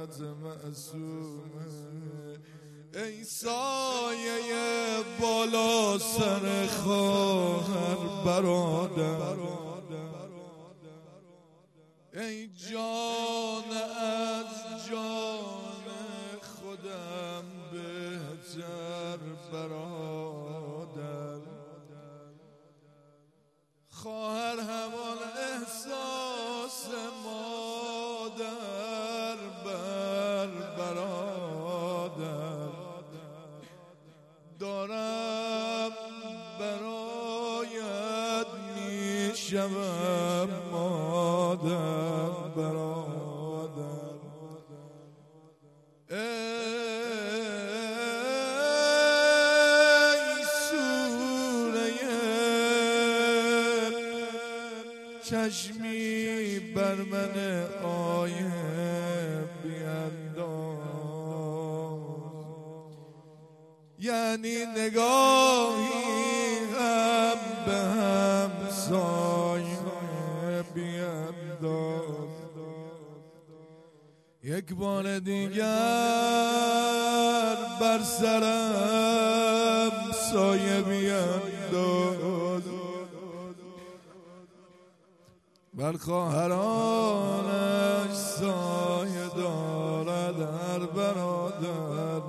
محمد معصومه. ای سایه بالا سر خواهر برادر، ای جان از جان خودم بهتر برادر. خواهر همان احساس مادر بر برادر، دارم برایت میشوم مادر برادر. ای سوره چشمی بر من آیه بینداز، یعنی نگاهی هم به همسایه بینداز. یک بار دیگر بر سرم سایه بینداز، بر خواهرانش سایه دارد هر برادر.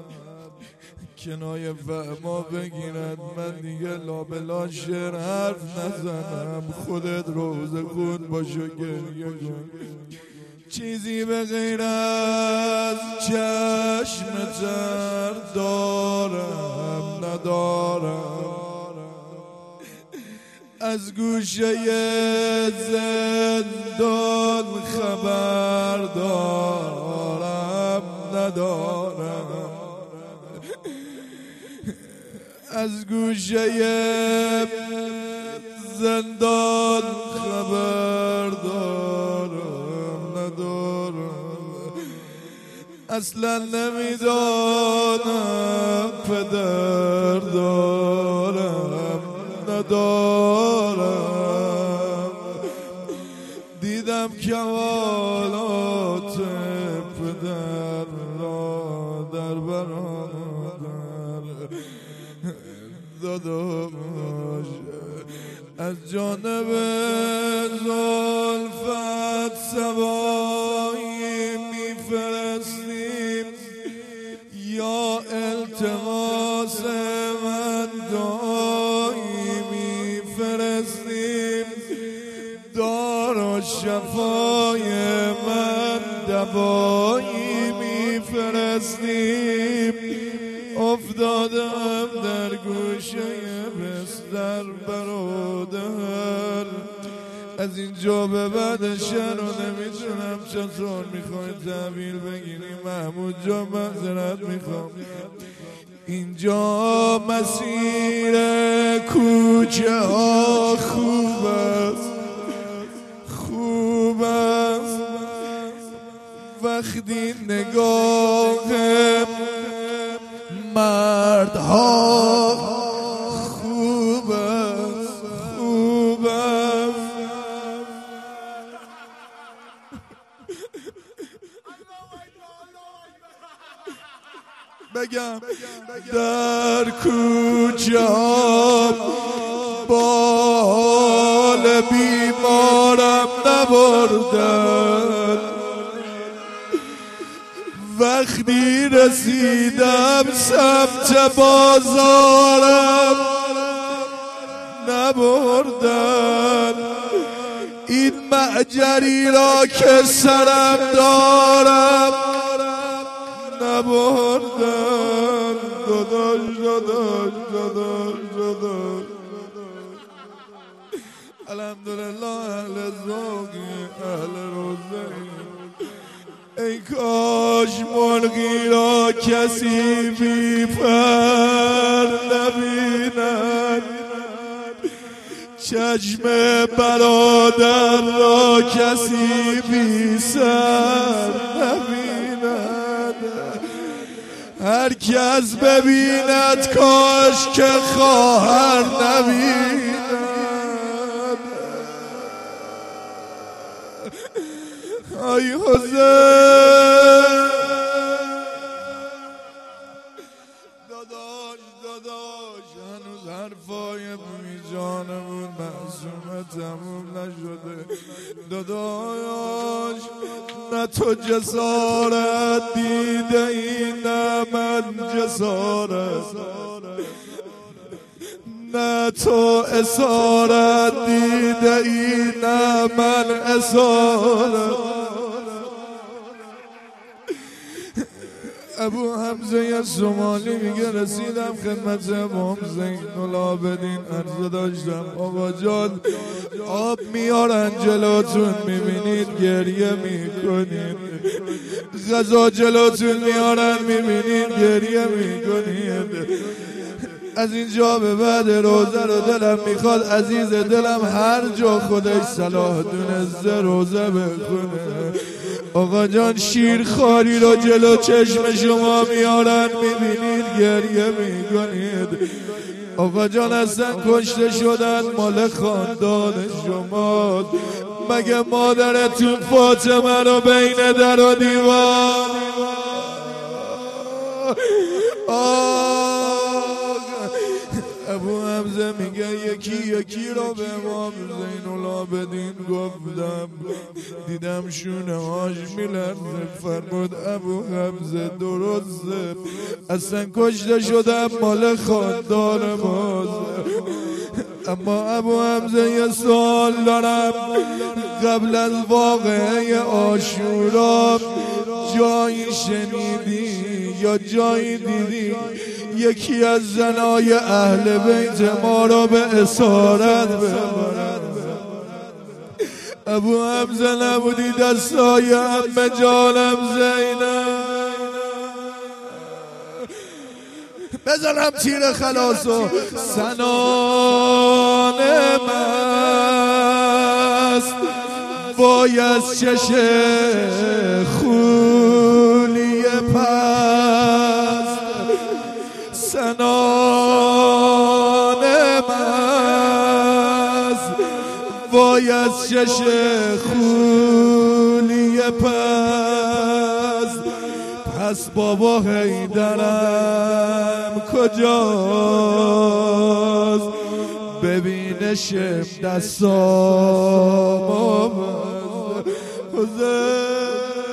کنایه فهما بگیرد من دیگه لابلا شعر حرف نزنم، خودت روزه خود باشو گریه کن. چیزی به غیر از چشم تر دارم ندارم، از گوشه زندان خبر دارم ندارم، از گوشه زندان خبر دارم ندارم. اصلا نمیدانم پدر دارم ندارم، دیدم کمالات پدر را در برادر. داداش از جانب زلفت سبایی میفرستیم، یا التماس من دایی میفرستیم، دار و شفای من دوایی میفرستیم. افتادم در گوشه بستر برادر، از اینجا به بعد شهر رو نمیتونم چطور میخواید تعبیر بگیریم. محمود جا معذرت میخوام، اینجا مسیر کوچه ها خوب است، خوب است وقتی نگاه مردها خوب است، خوب است. بگم در کوچه ها با حال بیمارم نبردن، وقتی رسیدم سمت بازارم نبردن، این معجری را که سرم دارم نبردن. داداش داداش داداش داداش الحمدلله اهل ذوقی اهل روزه. ای کاش مرغی را کسی بی پر نبیند، چشم برادر را کسی بی سر نبیند. هر کس ببیند کاش که خواهر نبیند. ای حسین تو جسارت دیده ای نه من جسارت، نه تو اسارت دیده ای نه من اسارت. ابو حمزه صومالی میگه رسیدم خدمت امام زین العابدین، عرض داشتم آقا جان آب میارن جلوتون میبینید گریه میکنید، غذا جلوتون میارن میبینید گریه میکنید. از اینجا به بعد روزه رو دلم میخواد عزیز دلم هر جا خودش صلاح دونسته روزه بخونه. آقا جان شیرخواری رو جلو چشم شما میارن میبینید گریه میکنید. آقا جان اصلا کشته شدن مال خاندان شما، مگه مادرتون فاطمه رو بین در و دیوار ابو حمزه میگه یکی رو به امام زین العابدین گفتم دیدم شونه هاش میلرزه، فرمود ابو حمزه درسته اصلا کشته شدم مال خاندان ماست، اما ابو حمزه یه سوال دارم، قبل از واقعه عاشورا جایی شنیدی یا جایی دیدی یکی از زنای اهل بیت ما را به اسارت ببرد؟ ابو حمزه نبودی دستای عمه جانم زینب، بزنم تیر خلاصو سنان مست باید چش خولی پست، سنان مست باید چش خولی پست. پس بابا حیدرم کجاست ببینشم دستام